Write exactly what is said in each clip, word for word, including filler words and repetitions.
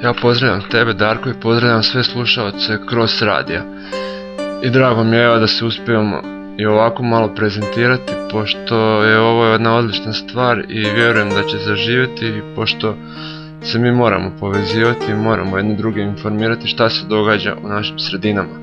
Ja pozdravljam tebe, Darko, i pozdravljam sve slušaoce Cross radija. I drago mi je da se uspijemo i ovako malo prezentirati, pošto je ovo jedna odlična stvar i vjerujem da će zaživjeti, pošto se mi moramo povezivati i moramo jedni druge informirati šta se događa u našim sredinama.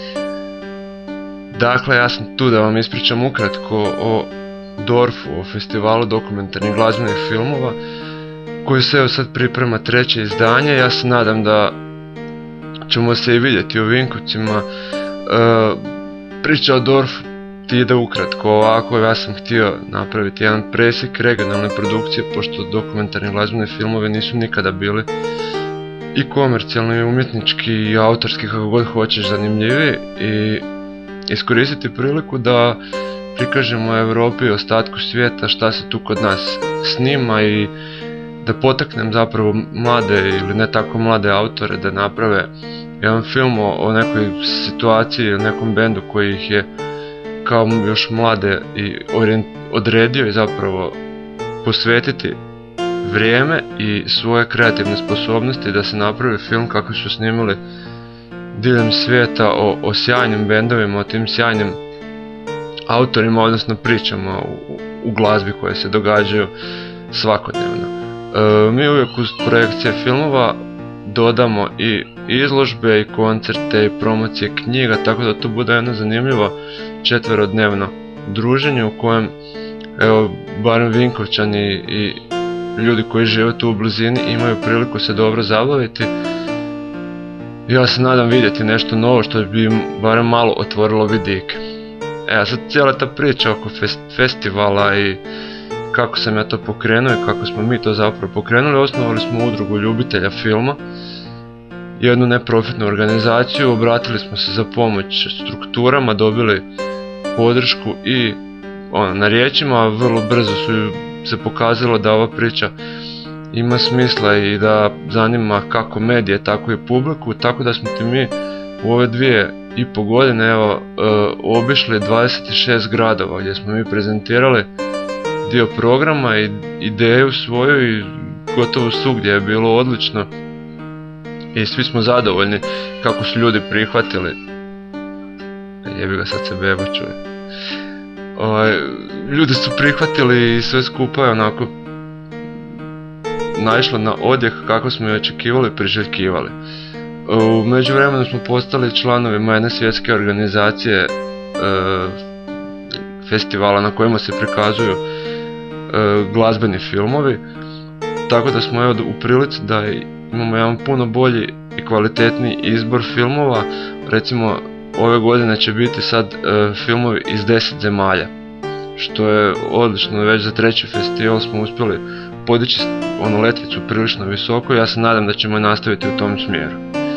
Dakle, ja sam tu da vam ispričam ukratko o dorfu, o festivalu dokumentarnih glazbenih filmova, koji se evo sad priprema treće izdanje. Ja se nadam da ćemo se i vidjeti u Vinkovcima. E, priča o dorfu ti ide ukratko ovako. Ja sam htio napraviti jedan presjek regionalne produkcije, pošto dokumentarni glazbeni filmovi nisu nikada bili i komercijalni, i umjetnički, i autorski, kako god hoćeš, zanimljivi, i iskoristiti priliku da prikažemo Europi i ostatku svijeta šta se tu kod nas snima i da potaknem zapravo mlade ili ne tako mlade autore da naprave jedan film o, o nekoj situaciji ili nekom bendu koji ih je kao još mlade i orient, odredio i zapravo posvetiti vrijeme i svoje kreativne sposobnosti da se napravi film kako su snimali diljem svijeta o, o sjajnim bendovima, o tim sjajnim autorima, odnosno pričama u, u glazbi koje se događaju svakodnevno. E, mi uvijek uz projekcije filmova dodamo i izložbe i koncerte i promocije knjiga, tako da to bude jedno zanimljivo četverodnevno druženje u kojem, evo, barem Vinkovčani i ljudi koji žive tu u blizini imaju priliku se dobro zabaviti. Ja se nadam vidjeti nešto novo što bi im barem malo otvorilo vidike. E, sad cijela ta priča oko fest, festivala i kako sam ja to pokrenuo i kako smo mi to zapravo pokrenuli. Osnovali smo udrugu ljubitelja filma, jednu neprofitnu organizaciju, obratili smo se za pomoć strukturama, dobili podršku i ono, na riječima vrlo brzo su se pokazalo da ova priča ima smisla i da zanima kako medije, tako i publiku, tako da smo ti mi u ove dvije i po godine evo, e, obišli dvadeset šest gradova gdje smo mi prezentirali dio programa i ideju svoju i gotovo svugdje je bilo odlično i svi smo zadovoljni kako su ljudi prihvatili. Jebi ga, sad se beba čuje. O, ljudi su prihvatili i sve skupa je onako naišlo na odjek kako smo i očekivali, priželjkivali. U međuvremenu smo postali članovima jedne svjetske organizacije e, festivala na kojima se prikazuju e, glazbeni filmovi, tako da smo evo u prilici da imamo jedan puno bolji i kvalitetniji izbor filmova. Recimo ove godine će biti sad e, filmovi iz deset zemalja, što je odlično. Već za treći festival smo uspjeli podići onu letvicu prilično visoko. Ja se nadam da ćemo nastaviti u tom smjeru.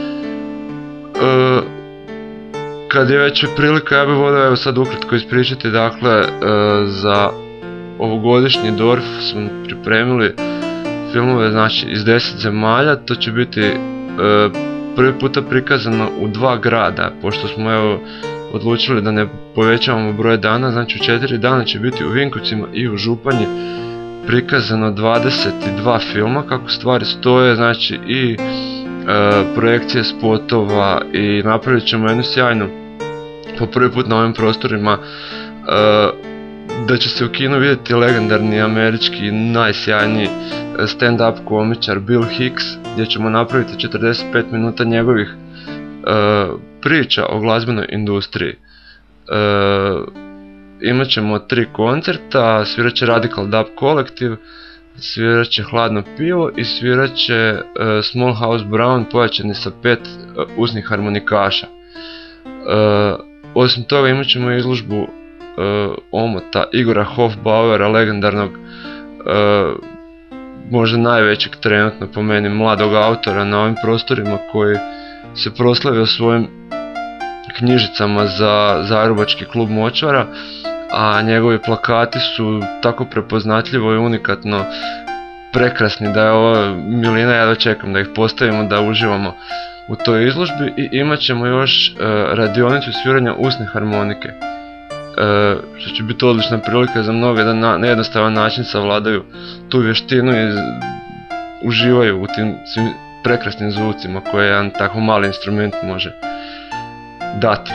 E, kad je već prilika, ja bih volio evo sad ukratko ispričati. Dakle, e, za ovogodišnji dorf smo pripremili filmove, znači, iz deset zemalja. To će biti e, prvi puta prikazano u dva grada, pošto smo evo odlučili da ne povećavamo broj dana. Znači u četiri dana će biti u Vinkovcima i u Županji prikazano dvadeset dva filma kako stvari stoje, znači i e, projekcije spotova, i napravit ćemo jednu sjajnu, po prvi put na ovim prostorima, e, da će se u kinu vidjeti legendarni američki najsjajniji stand-up komičar Bill Hicks, gdje ćemo napraviti četrdeset pet minuta njegovih e, priča o glazbenoj industriji. E, imat ćemo tri koncerta, svirat će Radical Dub kolektiv, svirat će Hladno pivo i svirat će uh, Small House Brown pojačani sa pet uh, usnih harmonikaša. Uh, osim toga imat ćemo izložbu uh, omota Igora Hofbauera, legendarnog, uh, možda najvećeg trenutno po meni mladog autora na ovim prostorima, koji se proslavio svojim knjižicama za Zagrebački klub Močvara, a njegovi plakati su tako prepoznatljivo i unikatno prekrasni da je ovo milina. Ja dočekam da ih postavimo, da uživamo u toj izložbi. I imat ćemo još uh, radionicu sviranja usne harmonike, uh, što će biti odlična prilika za mnoge da na nejednostavan način savladaju tu vještinu i uživaju u tim svim prekrasnim zvucima koje jedan tako mali instrument može dati.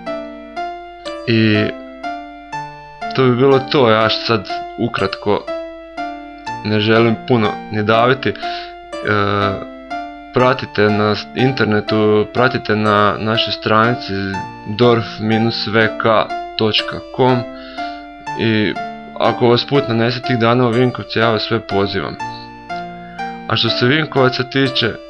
I to bi bilo to, ja sad ukratko ne želim puno ni daviti. E, pratite na internetu, pratite na našoj stranici dorf v k točka com i ako vas put nanese tih dana u Vinkovce, ja vas sve pozivam. A što se Vinkovaca tiče, e,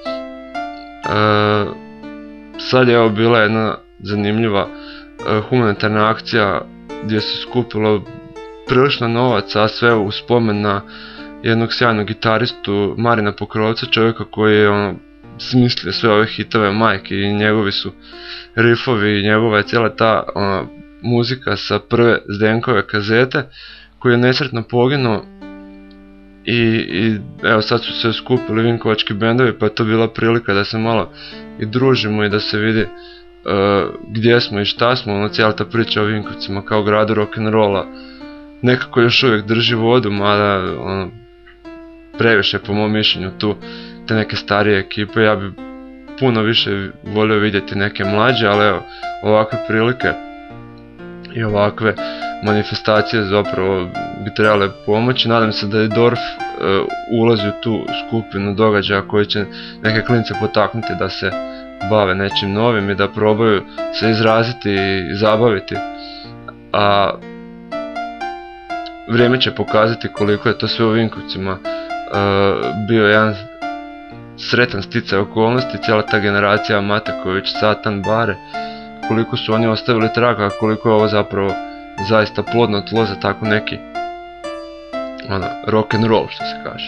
sad je evo bila jedna zanimljiva e, humanitarna akcija gdje se skupilo prilično novaca, a sve u spomen na jednog sjajnog gitaristu Marina Pokrovca, čovjeka koji je ono, smislio sve ove hitove majke i njegovi su riffovi i njegova je cijela ta ono, muzika sa prve Zdenkove kazete, koji je nesretno poginuo. I, i evo sad su se skupili vinkovački bendovi, pa je to bila prilika da se malo i družimo i da se vidi uh, gdje smo i šta smo. Ono, cijela ta priča o Vinkovcima kao gradu rock'n'rolla nekako još uvijek drži vodu, mada ono, previše po mom mišljenju tu te neke starije ekipe. Ja bi puno više volio vidjeti neke mlađe, ali evo, ovakve prilike i ovakve manifestacije zapravo bi trebale pomoći. Nadam se da i Dorf uh, ulazi u tu skupinu događaja koji će neke klince potaknuti da se bave nečim novim i da probaju se izraziti i zabaviti. A vrijeme će pokazati koliko je to sve u Vinkovcima uh, bio jedan sretan sticaj okolnosti, cijela ta generacija Mateković, Satan, Bare, koliko su oni ostavili traga, koliko je ovo zapravo zaista plodno tlo za tako neki ono, rock and roll, što se kaže.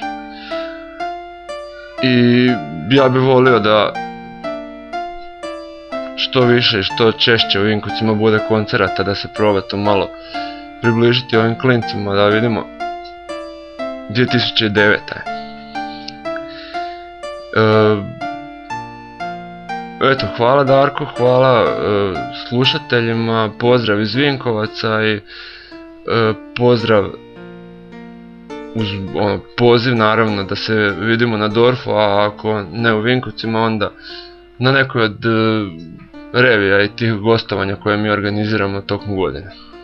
I ja bih volio da što više i što češće u Vinkovcima bude koncerata, da se proba to malo približiti ovim klincima, da vidimo. dvije tisuće deveta je. E, eto, hvala Darko, hvala e, slušateljima, pozdrav iz Vinkovaca i e, pozdrav uz ono, poziv naravno da se vidimo na Dorfu, a ako ne u Vinkovcima onda na nekoj od e, revija i tih gostovanja koje mi organiziramo tokom godine.